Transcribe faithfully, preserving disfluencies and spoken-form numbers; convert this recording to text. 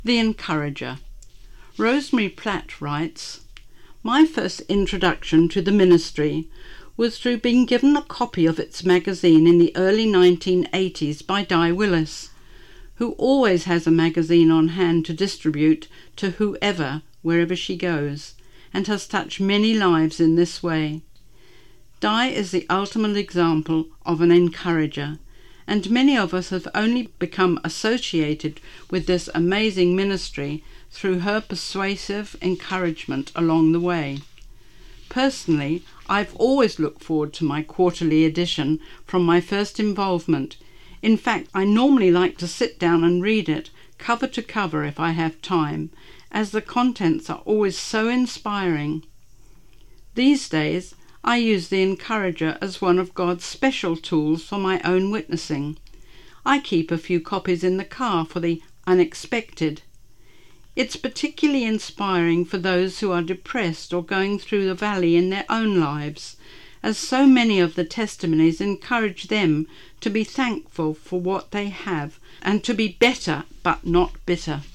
The Encourager. Rosemary Platt writes, "My first introduction to the ministry was through being given a copy of its magazine in the early nineteen eighties by Di Willis, who always has a magazine on hand to distribute to whoever, wherever she goes, and has touched many lives in this way. Di is the ultimate example of an encourager, and many of us have only become associated with this amazing ministry through her persuasive encouragement along the way. Personally, I've always looked forward to my quarterly edition from my first involvement. In fact, I normally like to sit down and read it, cover to cover if I have time, as the contents are always so inspiring. These days, I use the Encourager as one of God's special tools for my own witnessing. I keep a few copies in the car for the unexpected. It's particularly inspiring for those who are depressed or going through the valley in their own lives, as so many of the testimonies encourage them to be thankful for what they have and to be better but not bitter.